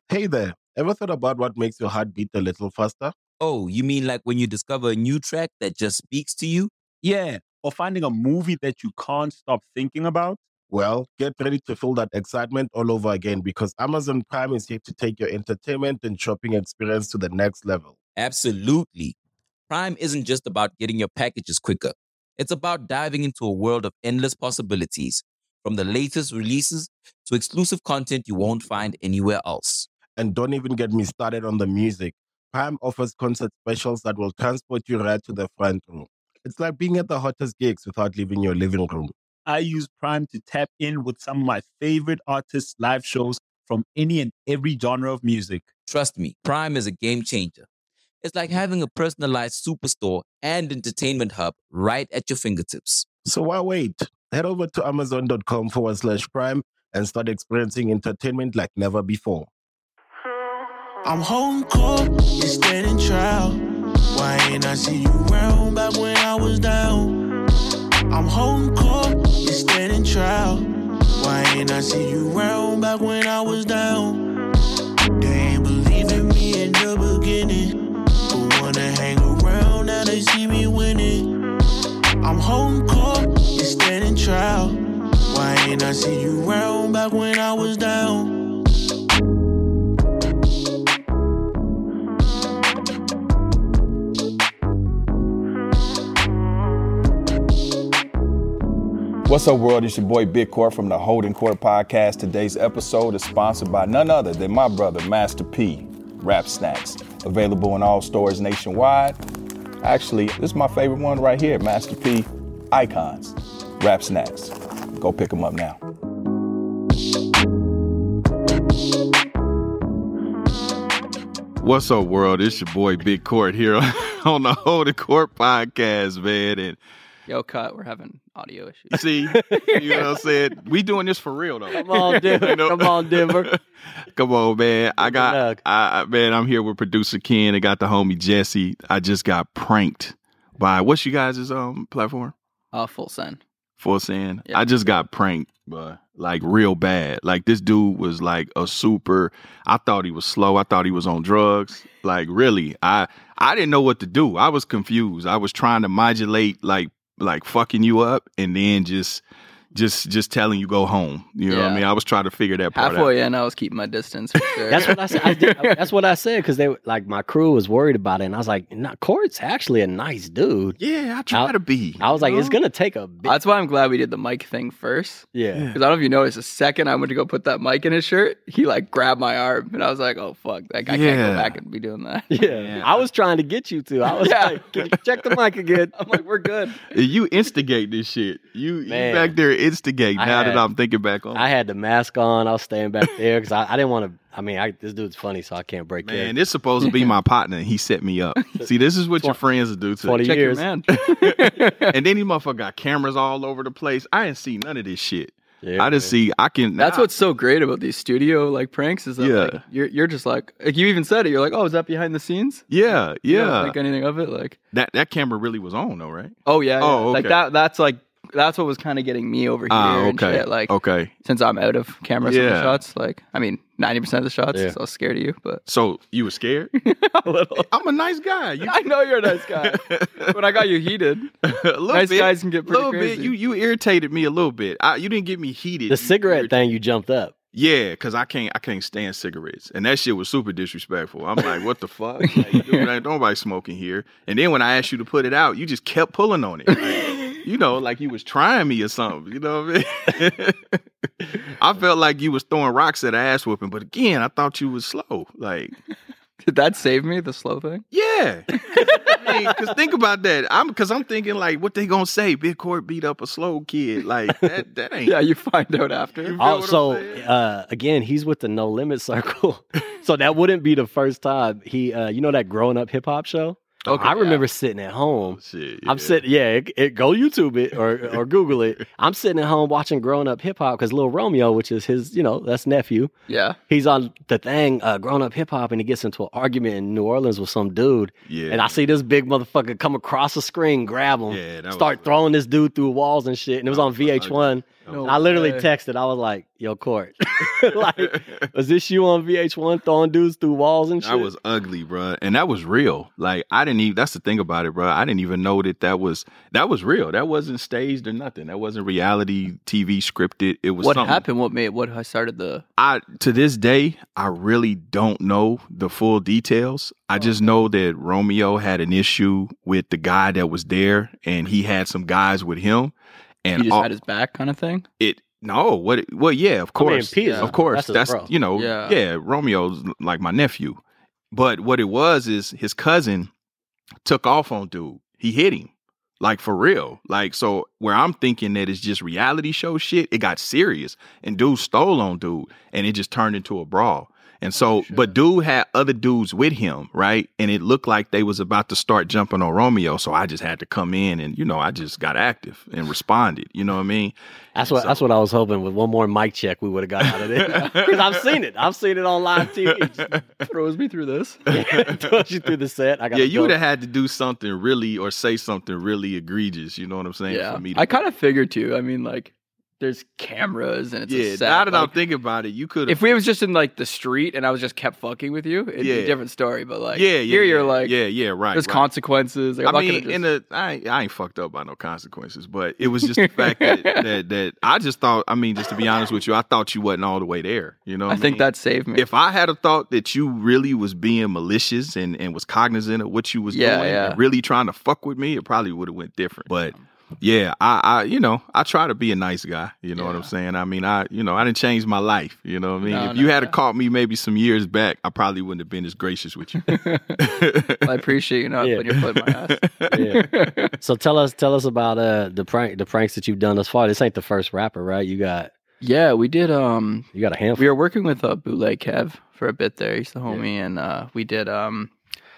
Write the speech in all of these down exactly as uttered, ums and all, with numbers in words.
Hey there, ever thought about what makes your heart beat a little faster? Oh, you mean like when you discover a new track that just speaks to you? Yeah, or finding a movie that you can't stop thinking about? Well, get ready to feel that excitement all over again because Amazon Prime is here to take your entertainment and shopping experience to the next level. Absolutely. Prime isn't just about getting your packages quicker. It's about diving into a world of endless possibilities, from the latest releases to exclusive content you won't find anywhere else. And don't even get me started on the music. Prime offers concert specials that will transport you right to the front row. It's like being at the hottest gigs without leaving your living room. I use Prime to tap in with some of my favorite artists' live shows from any and every genre of music. Trust me, Prime is a game changer. It's like having a personalized superstore and entertainment hub right at your fingertips. So why wait? Head over to amazon.com forward slash prime and start experiencing entertainment like never before. I'm home court, you standing trial. Why ain't I see you round back when I was down? I'm home court, you standing trial. Why ain't I see you round back when I was down? They ain't believe in me in the beginning, but wanna hang around now they see me winning. I'm home court, you standing trial. Why ain't I see you round back when I was down? What's up, world? It's your boy Big Court from the Holding Court Podcast. Today's episode is sponsored by none other than my brother, Master P, Rap Snacks. Available in all stores nationwide. Actually, this is my favorite one right here, Master P Icons, Rap Snacks. Go pick them up now. What's up, world? It's your boy Big Court here on the Holding Court Podcast, man. And Yo, cut. We're having audio issues. see, you know what I'm saying? We doing this for real, though. Come on, Denver. You know? Come on, Denver. Come on, man. I got, Doug. I, I- man, I'm here with producer Ken. I got the homie Jesse. I just got pranked by, what's you guys' um platform? Uh, full send. Full Send. Yeah. I just got pranked, but like real bad. Like this dude was like a super, I thought he was slow. I thought he was on drugs. Like really, I I didn't know what to do. I was confused. I was trying to modulate like like fucking you up and then just just just telling you go home. You know what I Yeah. mean? I was trying to figure that part out. Halfway in, I was keeping my distance for sure. That's what I said. I did, that's what I said because they were- like my crew was worried about it, and I was like, "Nah, Court's actually a nice dude." Yeah, I try I- to be. I was like, you "It's know? gonna take a bit." That's why I'm glad we did the mic thing first. Yeah, Because I don't know if you noticed, the second I went to go put that mic in his shirt, he like grabbed my arm, and I was like, "Oh fuck, like I can't Yeah. go back and be doing that." yeah. Yeah. I was trying to get you to. I was Yeah. like, "Can you check the mic again?" I'm like, "We're good." You instigate this shit. You, you Man. back there instigate I now that had- I'm thinking back on it. I had the mask on. I was staying back there because I, I didn't want to. I mean, I, this dude's funny, so I can't break Man, it. this supposed to be my partner. And he set me up. See, this is what your friends do to twenty you. Check your years. man. And then these motherfucker got cameras all over the place. I didn't see none of this shit. Yeah, I just man. see I can. That's I- what's so great about these studio like pranks is that Yeah. like, you're you're just like, like you even said it. You're like, "Oh, is that behind the scenes?" Yeah, You don't yeah. think anything of it, like. That that camera really was on though, right? Oh yeah, Oh, yeah. like okay. that. That's like that's what was kind of getting me over here. Ah, and okay. shit. Like okay. since I'm out of cameras and Yeah. shots, like I mean, ninety percent of the shots, Yeah. so I was scared of you, but So you were scared? a little. I'm a nice guy. You, I know you're a nice guy. When I got you heated, a little nice bit, guys can get pretty little crazy. bit. You you irritated me a little bit. I, you didn't get me heated. the You cigarette irritated- thing, you jumped up. Yeah, because I can't I can't stand cigarettes. And that shit was super disrespectful. I'm like, what the fuck? Like, dude, ain't nobody smoking here. And then when I asked you to put it out, you just kept pulling on it. Like, you know, like you was trying me or something. You know what I mean? I felt like you was throwing rocks at an ass whooping, but again, I thought you was slow. Like, Did that save me? The slow thing? yeah. Because think about that. I'm because I'm thinking like, what they gonna say? Big Court beat up a slow kid. Like that. That ain't. Yeah, you find out after. You feel Oh, what I'm so saying? uh, again, he's with the No Limit Circle, so that wouldn't be the first time he. Uh, you know that Growing Up Hip Hop show? Okay, I remember yeah. sitting at home. Shit, I'm yeah. sitting, yeah, it, it, go YouTube it or or Google it. I'm sitting at home watching Growing Up Hip Hop because Lil Romeo, which is his, you know, that's nephew, Yeah. he's on the thing, uh, Growing Up Hip Hop, and he gets into an argument in New Orleans with some dude. Yeah. And I see this big motherfucker come across the screen, grab him, Yeah, that was start ugly. throwing this dude through walls and shit. And it was That on was V H one. No I literally way. texted. I was like, "Yo, Court, like, was this you on V H one throwing dudes through walls and shit?" That was ugly, bro, and that was real. Like I didn't even. That's the thing about it, bro. I didn't even know that that was that was real. That wasn't staged or nothing. That wasn't reality T V scripted. It was What something. happened? What made? What started the? I to this day, I really don't know the full details. I just know that Romeo had an issue with the guy that was there, and he had some guys with him, and He just all- had his back, kind of thing. it. No, what? it- Well, yeah, of I mean, course, P is- of course. that's his That's, bro. you know, Yeah. yeah. Romeo's like my nephew, but what it was is his cousin took off on dude. He hit him. Like for real. Like, so where I'm thinking that it's just reality show shit, it got serious. And dude stole on dude and it just turned into a brawl. And so, but dude had other dudes with him, right? And it looked like they was about to start jumping on Romeo. So I just had to come in and, you know, I just got active and responded. You know what I mean? That's what So- that's what I was hoping. With one more mic check, we would have got out of there. Because I've seen it. I've seen it on live T V. Just Throws me through this. throws you through the set. I got Yeah, you would have had to do something really or say something really egregious. You know what I'm saying? Yeah, For me to I kind of figured too. I mean, like, there's cameras and it's yeah, a set. now that I'm like, thinking about it, you could if we was just in like the street and I was just kept fucking with you, it'd be Yeah. a different story. But like, yeah, yeah, here yeah, you're like, yeah, yeah, right. there's right. consequences. Like, I'm I not mean, gonna just, in the I ain't, I ain't fucked up by no consequences, but it was just the fact that, that that I just thought. I mean, just to be honest with you, I thought you wasn't all the way there. You know, what I think mean? that saved me. If I had a thought that you really was being malicious and, and was cognizant of what you was Yeah, doing yeah. and really trying to fuck with me, it probably would have went different. But yeah, I, I you know, I try to be a nice guy. You know what I'm Yeah. saying? I mean, I you know, I didn't change my life. You know what I mean? No, if no, you had no. caught me maybe some years back, I probably wouldn't have been as gracious with you. I appreciate you not Yeah. putting your foot in my ass. Yeah. So tell us tell us about uh the prank the pranks that you've done thus far. This ain't the first rapper, right? You got Yeah, we did. Um, you got a handful. we were working with uh, Bootleg Kev for a bit there. He's the homie, and uh, we did. Um,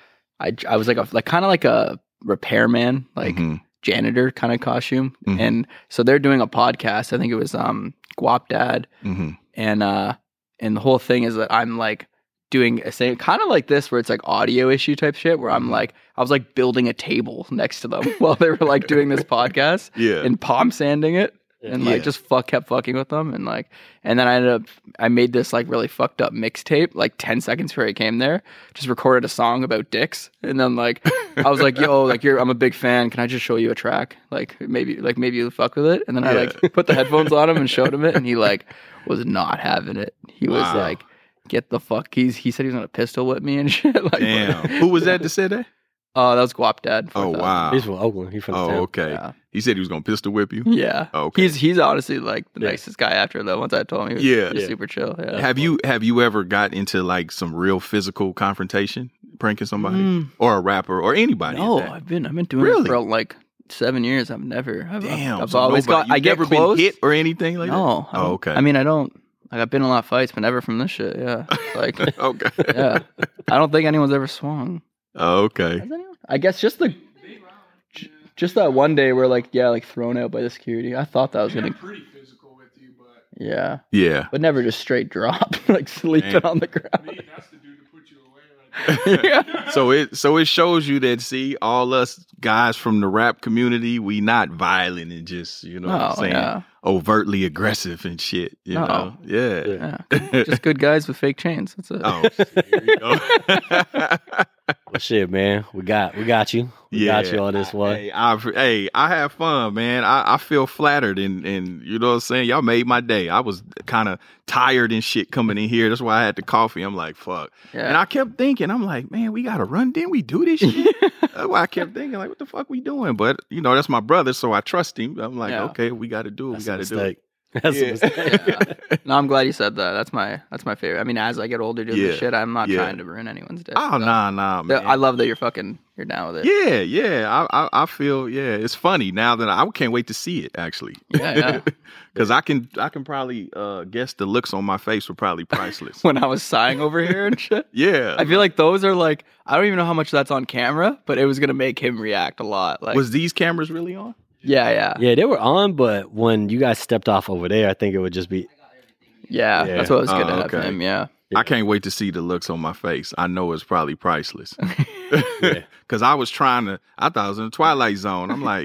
I I was like a like kind of like a repairman, like Mhm. janitor kind of costume, Mhm. and so they're doing a podcast. I think it was um Guap Dad, Mhm. and uh, and the whole thing is that I'm like doing a same kind of like this where it's like audio issue type shit where I'm Mhm. like I was like building a table next to them while they were like doing this podcast Yeah. and palm sanding it and like Yeah. just fuck kept fucking with them and like and then I ended up I made this like really fucked up mixtape like ten seconds before I came there, just recorded a song about dicks, and then like I was like, yo, like you're I'm a big fan, can I just show you a track, like maybe like maybe you'll fuck with it, and then I Yeah. like put the headphones on him and showed him it, and he like was not having it. He was Wow. like, get the fuck, he's he said he was gonna pistol whip me and shit. Like, Damn. Who was that that said that? Oh, that was Guap Dad. Oh, four thousand. wow. He's from Oakland. He's from the Oh, town. okay. Yeah. He said he was gonna pistol whip you. Yeah. Oh, okay. He's he's honestly like the Yeah. nicest guy after that. Once I told him, he was Yeah. just Yeah. super chill. Yeah. Have you have you ever got into like some real physical confrontation, pranking somebody Mm. or a rapper or anybody? at No, that? I've been I've been doing Really? it for like seven years. I've never. I've, Damn. I've so always nobody- got. I you've get never close. been hit or anything like No. I that. Oh, don't- okay. I mean, I don't. Like I've been in a lot of fights, but never from this shit. Yeah. Like, okay. yeah. I don't think anyone's ever swung. Oh, okay. Has anyone? I guess just the. j- Just that one day where like yeah like thrown out by the security. I thought that was gonna. Pretty physical with you, but Yeah, Yeah. but never just straight drop like sleeping Damn. on the ground. me, that's the dude to put you away right there. Yeah. So it so it shows you that see all us guys from the rap community, we not violent and just you know what I'm Oh, saying yeah. overtly aggressive and shit. You No. know, yeah. Yeah, good- just good guys with fake chains. That's it. Oh, shit, here we go. Well, shit, man. We got we got you. We got you on this one. Hey, I, hey, I have fun, man. I, I feel flattered, and and you know what I'm saying. Y'all made my day. I was kind of tired and shit coming in here. That's why I had the coffee. I'm like, fuck. Yeah. And I kept thinking, I'm like, man, we gotta run. Didn't we do this shit? That's why I kept thinking, like, what the fuck we doing? But you know, that's my brother, so I trust him. I'm like, Yeah. okay, we got to do it. That's we a got to do it. mistake. That's a Yeah. mistake. No, I'm glad you said that. That's my that's my favorite. I mean, as I get older doing Yeah. this shit, I'm not Yeah. trying to ruin anyone's day. Oh, So, nah, nah, man. I love that you're fucking you're down with it. Yeah, yeah. I, I, I feel, yeah. It's funny now that I, I can't wait to see it. Actually, Yeah, yeah. Because I can, I can probably uh, guess the looks on my face were probably priceless. When I was sighing over here and shit. Yeah. I feel like those are like I don't even know how much that's on camera, but it was gonna make him react a lot. Like Was these cameras really on? yeah, yeah, yeah, Yeah, they were on, but when you guys stepped off over there, I think it would just be Yeah. That's what was good Oh, at okay. him. Yeah, I can't wait to see the looks on my face. I know it's probably priceless. Yeah. Because I was trying to, I thought I was in the Twilight Zone. I'm like,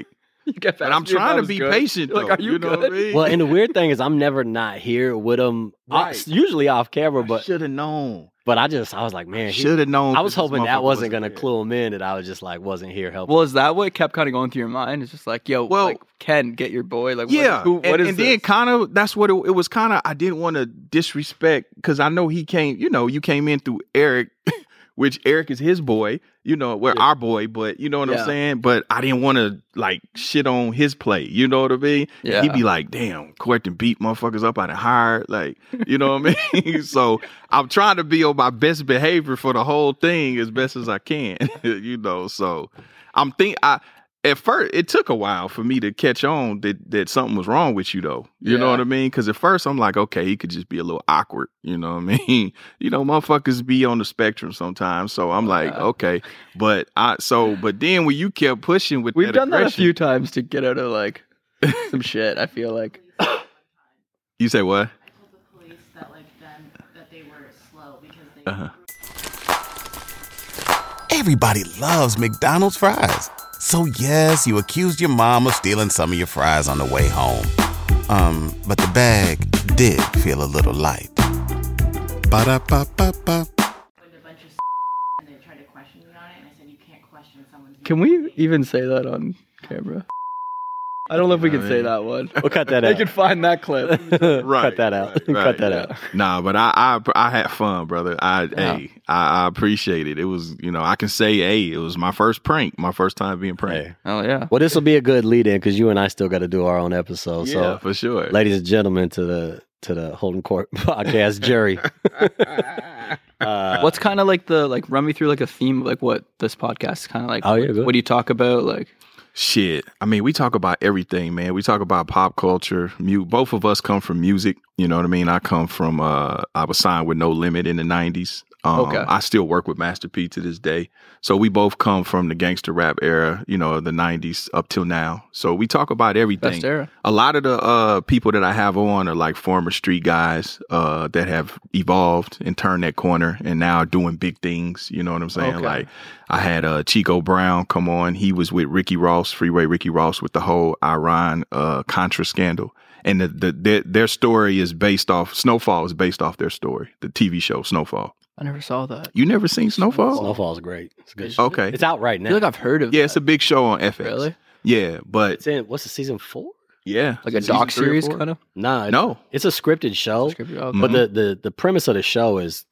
You get But I'm past me if I trying to was be good. patient, Like, though. are you, You know good? what I mean? Well, and the weird thing is, I'm never not here with him. Right. Usually off camera, but should have known. but I just I was like, man, he- Should have known. I was 'cause this hoping that motherfucker wasn't gonna there. clue him in, that I was just like wasn't here helping. Well, is that what kept kind of going through your mind? It's just like, yo, Well- like, Ken, get your boy. Like, Yeah, what, who, what and, is and this? then kind of that's what it, it was. Kind of I didn't want to disrespect because I know he came. You know, you came in through Eric, which Eric is his boy. You know, we're our boy, but you know what Yeah. I'm saying. But I didn't want to like shit on his play. You know what I mean? Yeah. He'd be like, "Damn, Court and beat motherfuckers up out of hard." Like, you know what I mean? So I'm trying to be on my best behavior for the whole thing as best as I can. You know, so I'm think I. At first, it took a while for me to catch on that, that something was wrong with you, though. You know Yeah. what I mean? Because at first, I'm like, okay, he could just be a little awkward. You know what I mean? You know, motherfuckers be on the spectrum sometimes. So I'm like, Yeah. okay. But I, so, but then when you kept pushing with We've that done that a aggression- few times to get out of like some shit. I feel like. You say what? Police that like then that they were slow because they Uh-huh. Everybody loves McDonald's fries. So yes, you accused your mom of stealing some of your fries on the way home. Um, but the bag did feel a little light. Ba-da-ba-ba-ba. with a bunch of and they tried to question me on it, and I said you can't question someone's. Can we even say that on camera? I don't know if we can say that one. We'll cut that They out. can find that clip. Right, cut that out. right, Cut that yeah. out. Nah, but I, I I had fun, brother. I Yeah. hey, I, I appreciate it. It was, you know, I can say, hey, it was my first prank, my first time being pranked. Hey. Oh yeah. Well, this will be a good lead in because you and I still got to do our own episode. Yeah, So, for sure. ladies and gentlemen, to the to the Holden Court podcast jury. uh, What's kind of like the like run me through like a theme of like what this podcast is kind of like? Oh, yeah, good. What do you talk about? Like, Shit. I mean, we talk about everything, man. We talk about pop culture. Mu- Both of us come from music. You know what I mean? I come from, uh, I was signed with No Limit in the nineties. Um, Okay. I still work with Master P to this day. So we both come from the gangster rap era, you know, the nineties up till now. So we talk about everything. best era. A lot of the uh, people that I have on are like former street guys uh, that have evolved and turned that corner and now are doing big things. You know what I'm saying? Okay. Like I had uh, Chico Brown come on. He was with Ricky Ross, Freeway Ricky Ross, with the whole Iran uh, Contra scandal. And the, the, their, their story is based off, Snowfall is based off their story, the T V show Snowfall. I never saw that. You never seen Snowfall? Snowfall's great. It's a good. Show. Okay. It's out right I now. feel like I've heard of. Yeah, that. it's a big show on F X. Really? Yeah, but It's in what's the season four? yeah. Like a Season doc three or series four? kind of. Nah, it- No. it's a scripted show. Scripted- okay. But the, the the premise of the show is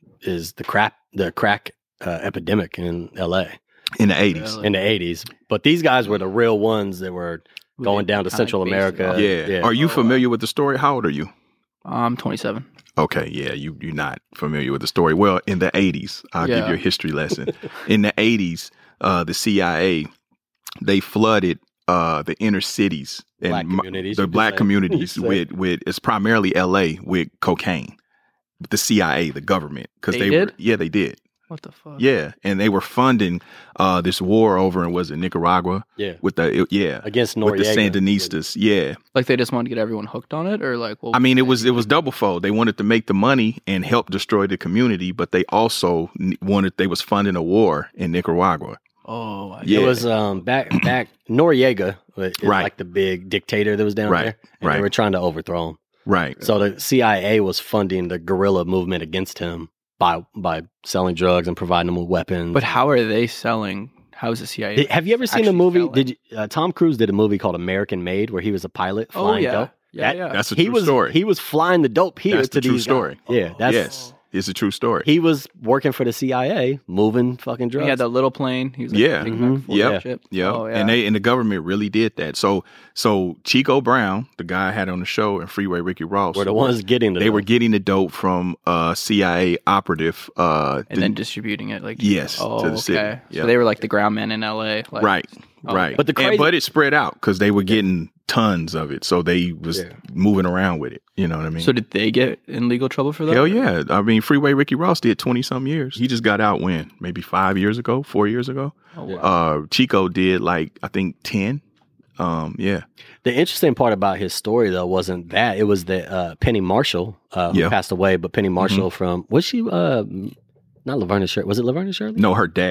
is the crap the crack uh, epidemic in L A In the eighties. Really? in the eighties. But these guys were the real ones that were Who going they down to kinda Central based it America. off. Yeah. yeah. Are you Oh, familiar with the story? How old are you? I'm twenty-seven. Okay, yeah, you you're not familiar with the story. Well, in the eighties, I'll give Yeah. you a history lesson. In the eighties, uh, the C I A they flooded uh, the inner cities and Black mo- communities, the you could black say. communities You could say. with with it's primarily L A with cocaine. The C I A, the government, because They they, were did? yeah they did. What the fuck? Yeah, and they were funding uh, this war over in was it Nicaragua Yeah. with the yeah Against with the Noriega. Sandinistas. Yeah, Like they just wanted to get everyone hooked on it, or like? What I mean, it was it was double fold. They wanted to make the money and help destroy the community, but they also n- wanted they was funding a war in Nicaragua. Oh, I Yeah. It was um back back Noriega is Right. like the big dictator that was down Right, there. And right. They were trying to overthrow him. Right. So the C I A was funding the guerrilla movement against him by by selling drugs and providing them with weapons. But how are they selling? How is the C I A? Did- have you ever seen a actually movie? selling? Did you, uh, Tom Cruise did a movie called American Made where he was a pilot Oh flying yeah, dope? yeah, That- yeah. That's a he true was story. he was flying the dope here That's to the true these story. guys. Yeah, that's yes, it's a true story. He was working for the C I A, moving fucking drugs. He had that little plane. He was like, Yeah. taking Mhm. back full Yep. shit. Yeah, Oh, yeah. and they and the government really did that. So so Chico Brown, the guy I had on the show, and Freeway Ricky Ross were the ones getting the they dope. were getting the dope from uh, C I A operative. Uh, and the- then distributing it like Yes, to oh, the city. okay. Yeah. So they were like the ground men in L A. Like, right, Oh, right. But the And- crazy- but it spread out because they were getting tons of it, so they was Yeah. moving around with it. You know what I mean? So did they get in legal trouble for that? Hell yeah! I mean, Freeway Ricky Ross did twenty some years. He just got out when maybe five years ago, four years ago. Oh, wow. Uh, Chico did like I think ten. Um, yeah, The interesting part about his story, though, wasn't that. It was that uh, Penny Marshall, uh, who Yeah. passed away, but Penny Marshall from, was she, uh, not Laverne and Shirley? Was it Laverne and Shirley? no, her dad.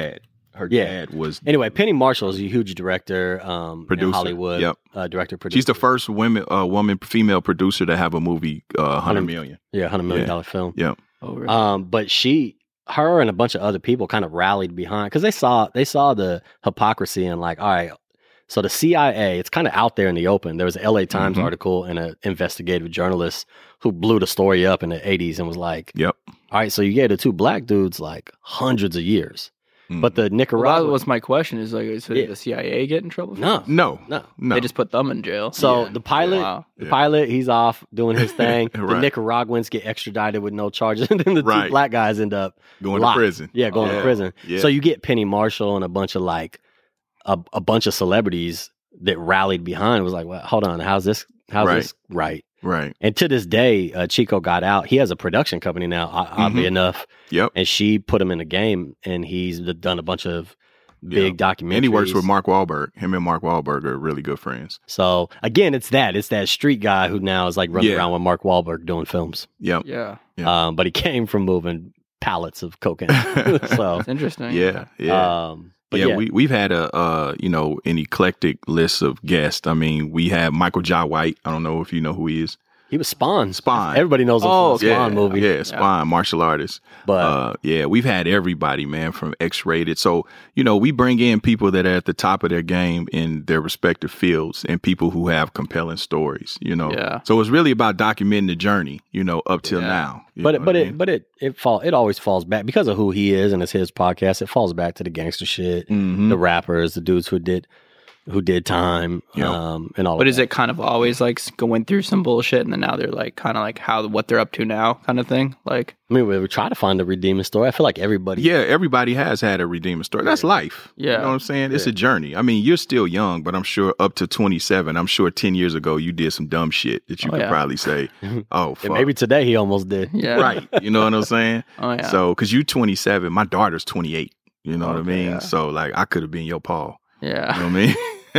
her Yeah. dad was Anyway, Penny Marshall is a huge director, um, Producer. in Hollywood. Yep. Uh, director, producer. she's the first women uh, woman female producer to have a movie uh, one hundred million. Yeah, hundred million Yeah. dollar film. Yep. Oh, really? Um, but she, her, and a bunch of other people kind of rallied behind because they saw they saw the hypocrisy and like, all right, so the C I A, it's kind of out there in the open. There was an L A Times Mhm. article and an investigative journalist who blew the story up in the eighties and was like, Yep. all right, so you gave the two black dudes like hundreds of years, but the Well, Nicaragua that was my question. Is like, so did the C I A get in trouble? For no, this? No. no. No. They just put them in jail. So Yeah. the pilot, Wow. the Yeah. pilot, he's off doing his thing. The Right. Nicaraguans get extradited with no charges, and then the two Right. black guys end up Going to locked. prison. Yeah, going Yeah. to prison. Yeah. So you get Penny Marshall and a bunch of like a, a bunch of celebrities that rallied behind. It was like, well, hold on, how's this? How's Right. this right? Right. And to this day, uh, Chico got out. He has a production company now, o- oddly Mhm. enough. Yep. And she put him in the game, and he's done a bunch of big documentaries. And he works with Mark Wahlberg. Him and Mark Wahlberg are really good friends. So again, it's that it's that street guy who now is like running Yeah. around with Mark Wahlberg doing films. Yep. Yeah. Yeah. Um, but he came from moving pallets of cocaine. so It's interesting. Yeah. Yeah. Um, but yeah, yeah, we we've had a uh, you know, an eclectic list of guests. I mean, we have Michael Jai White. I don't know if you know who he is. he was Spawn. Spawn. Everybody knows him Oh, from the Spawn yeah, movie. Yeah, Spawn, martial artist. But Uh, yeah, we've had everybody, man, from X-rated. So, you know, we bring in people that are at the top of their game in their respective fields and people who have compelling stories, you know. Yeah. So it's really about documenting the journey, you know, up till Yeah. now. You but know it, what but I it mean? but it it fall it always falls back because of who he is and it's his podcast. It falls back to the gangster shit, Mhm. the rappers, the dudes who did who did time, Yeah. um, and all. But of is that. it kind of always like s- going through some bullshit and then now they're like kind of like how what they're up to now kind of thing? Like, I mean, we, we try to find a redeeming story. I feel like everybody. Yeah, everybody has had a redeeming story. That's life. Yeah. You know what I'm saying? It's a journey. I mean, you're still young, but I'm sure up to twenty-seven, I'm sure ten years ago you did some dumb shit that you Oh, could yeah. probably say, oh, And fuck. maybe today he almost did. yeah. Right. You know what I'm saying? Oh, yeah. So, because you twenty-seven, my daughter's twenty-eight. You know what I Okay, mean? yeah. So, like, I could have been your Paul. Yeah. You know what I mean?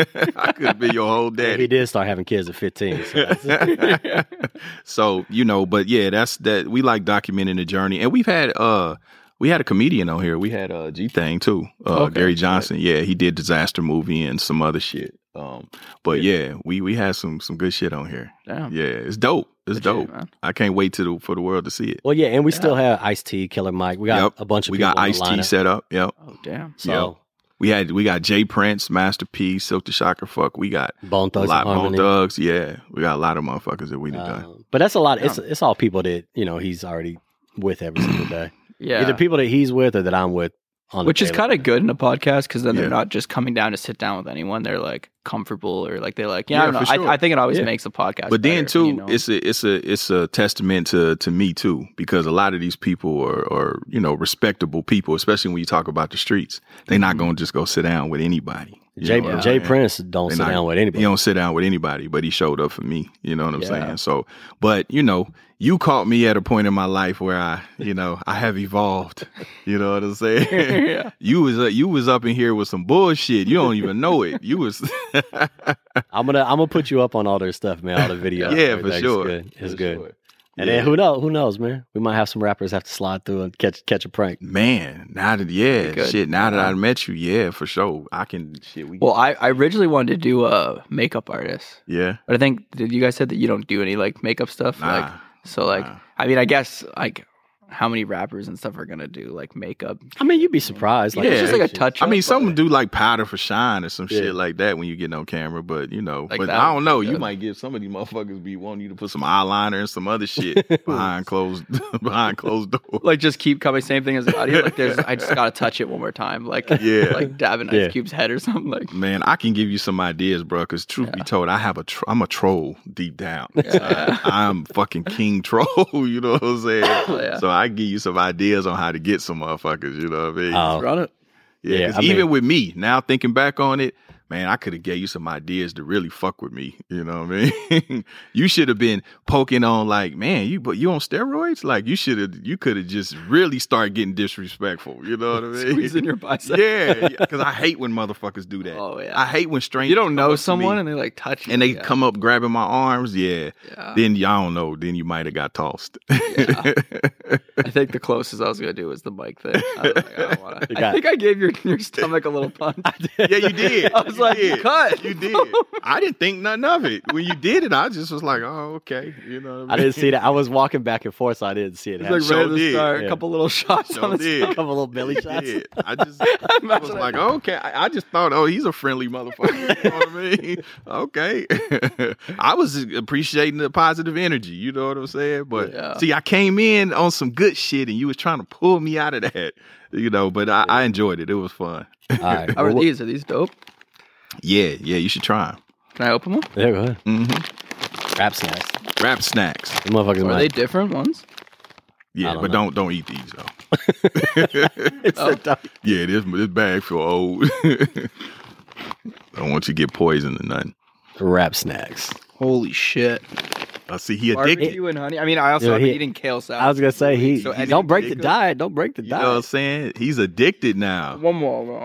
I could have been your whole Yeah, he daddy. did start having kids at fifteen. So that's- So, you know, but yeah, that's that. We like documenting the journey. And we've had, uh, we had a comedian on here. We had uh, G Thang too, uh, Okay, Gary Johnson. Yeah, he did Disaster Movie and some other shit. Um, but yeah, we we had some some good shit on here. Damn. Yeah, it's dope. It's Good shit, dope. man. I can't wait to the, for the world to see it. well, yeah, and we still have Ice T, Killer Mike. We got Yep. a bunch of We people got on the Ice T lineup. set up. Yep. Oh, damn. So Yep. We had we got Jay Prince, Master P, Silk the Shocker. Fuck, we got Bone a Thugs lot and Bone Harmony. Thugs. Yeah, we got a lot of motherfuckers that we done. done. Um, but that's a lot. It's it's all people that you know he's already with every single day. Yeah. Either people that he's with or that I'm with. On Which is kind of good in a podcast because then Yeah. they're not just coming down to sit down with anyone. They're like comfortable or like they're like, yeah, Yeah, I don't know. for sure. I, I think it always Yeah. makes a podcast. But then better, too, you know? it's a it's a it's a testament to to me too, because a lot of these people are are you know respectable people, especially when you talk about the streets. They're not gonna just go sit down with anybody. You Jay know what I'm Jay saying? Prince don't They sit not- down with anybody. He don't sit down with anybody, but he showed up for me. You know what I'm Yeah. saying? So, but you know, you caught me at a point in my life where I, you know, I have evolved. You know what I'm saying? Yeah. You was uh, you was up in here with some bullshit. You don't even know it. You was. I'm gonna I'm gonna put you up on all their stuff, man. All the videos. Yeah, for Everything's sure. Good. It's For good. sure. And Yeah. then who knows? Who knows, man? We might have some rappers have to slide through and catch catch a prank. Man, now that yeah, Good. shit. Now that I met you, yeah, for sure. I can shit. We well, I, I originally wanted to do a makeup artist, yeah. but I think did you guys said that you don't do any like makeup stuff. Nah. Like, so like, Nah. I mean, I guess like how many rappers and stuff are gonna do like makeup? I mean, you'd be surprised. Like, Like, it's just like a shit. touch. I mean, some do like powder for shine or some Yeah. shit like that when you get on camera, but you know, Like but that I would don't be know. You good. might get some of these motherfuckers be wanting you to put some eyeliner and some other shit behind closed behind closed doors. like just keep coming. Same thing as the audio. Like there's, I just gotta touch it one more time. Like Yeah. like dabbing Yeah. Ice Cube's head or something. Like Man, I can give you some ideas, bro. Because truth be told, I have a tr- I'm a troll deep down. Yeah. I'm fucking king troll. You know what I'm saying? Oh, yeah. So I give you some ideas on how to get some motherfuckers. You know what I mean? Oh, run it. Yeah, Yeah, 'cause I mean- even with me now, thinking back on it, man, I could have gave you some ideas to really fuck with me. You know what I mean? You should have been poking on like, man, you but you on steroids? Like you should have, you could have just really started getting disrespectful. You know what I mean? Squeezing your bicep. Yeah, because I hate when motherfuckers do that. Oh yeah. I hate when strangers You don't come know up to someone me and they like touch you. and they yeah. come up grabbing my arms. Yeah. Yeah. Then y'all don't know. Then you might have got tossed. Yeah. I think the closest I was gonna do was the mic thing. I, was like, I, don't wanna. You I got- think I gave your your stomach a little punch. Yeah, you did. I was You like, did. cut. You did. I didn't think nothing of it. When you did it, I just was like, oh, okay. You know what I mean? I didn't see that. I was walking back and forth, so I didn't see it It's happen. like Sure ready to did. start. Yeah. A couple little shots Sure on the did. A couple little belly I shots. did. I just I was Imagine like, that. okay. I, I just thought, oh, he's a friendly motherfucker. You know what I mean? Okay. I was appreciating the positive energy. You know what I'm saying? But Yeah. see, I came in on some good shit, and you was trying to pull me out of that. You know, but I, I enjoyed it. It was fun. All right. How are Well, these? Are these dope? Yeah, yeah. You should try them. Can I open them? Yeah, go ahead. Mm-hmm. Rap snacks. Rap snacks. The motherfuckers Are might. they different ones? Yeah, I don't but know. don't don't eat these though. It's Oh. a dog. Yeah, this this bag feel old. I don't want you to get poisoned or nothing. Rap snacks. Holy shit! I see he addicted. Barbecue and honey. I mean, I also Yeah, have been he- eating kale salad. I was gonna say he, So he any don't break the Jacob? diet. Don't break the You know what I'm diet. saying? He's addicted now. One more.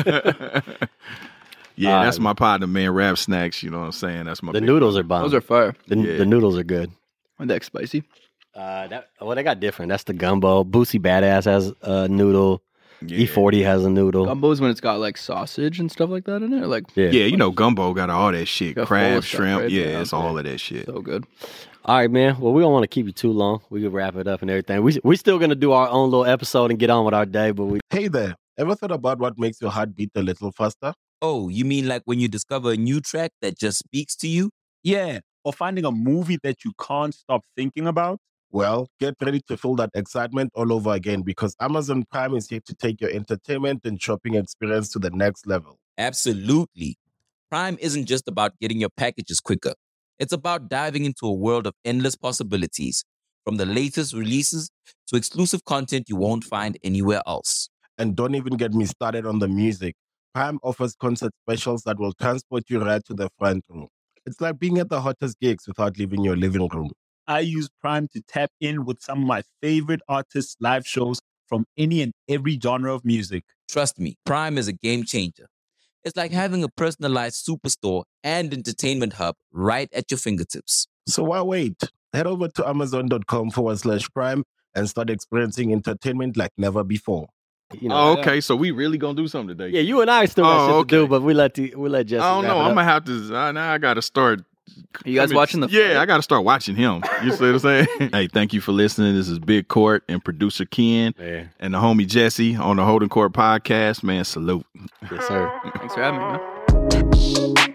Yeah, Uh, that's my partner, man. Rap snacks. You know what I'm saying? That's my The big noodles are bomb. Those are fire. the, Yeah. the noodles are good. Are they spicy? Uh, that well, they got different. That's the gumbo. Boosie Badass has a noodle. Yeah. E forty has a noodle. Gumbo's when it's got like sausage and stuff like that in it. Like Yeah. Yeah, you know, gumbo got all that shit. Got full of Crab, stuff, shrimp. right? Yeah, Yeah. it's all of that shit. so good. All right, man. Well, we don't want to keep you too long. We can wrap it up and everything. We we still gonna do our own little episode and get on with our day, but we Hey there, ever thought about what makes your heart beat a little faster? Oh, you mean like when you discover a new track that just speaks to you? Yeah. Or finding a movie that you can't stop thinking about. Well, get ready to feel that excitement all over again because Amazon Prime is here to take your entertainment and shopping experience to the next level. Absolutely. Prime isn't just about getting your packages quicker. It's about diving into a world of endless possibilities, from the latest releases to exclusive content you won't find anywhere else. And don't even get me started on the music. Prime offers concert specials that will transport you right to the front row. It's like being at the hottest gigs without leaving your living room. I use Prime to tap in with some of my favorite artists' live shows from any and every genre of music. Trust me, Prime is a game changer. It's like having a personalized superstore and entertainment hub right at your fingertips. So why wait? Head over to amazon.com forward slash prime and start experiencing entertainment like never before. you know. Oh, okay. So we really gonna do something today? Yeah, you and I still got Oh, shit okay. to do, but we let the, we let Jesse. I don't wrap know. it I'm up. gonna have to. Uh, now I gotta start. You guys I mean, watching the Yeah, fight? I gotta start watching him. You see what I'm saying? Hey, thank you for listening. This is Big Court and producer Ken Yeah. and the homie Jesse on the Holding Court podcast. Man, salute. Yes, sir. Thanks for having me, man.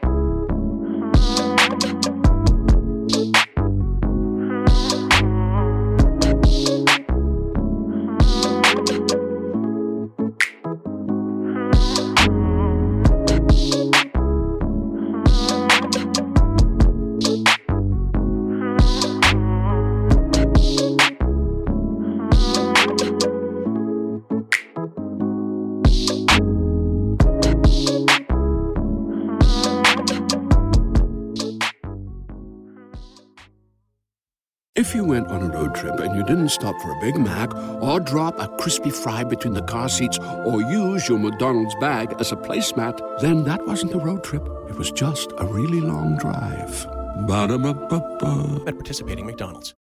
If you went on a road trip and you didn't stop for a Big Mac or drop a crispy fry between the car seats or use your McDonald's bag as a placemat, then that wasn't a road trip. It was just a really long drive. Ba-da-ba-ba-ba. At participating McDonald's.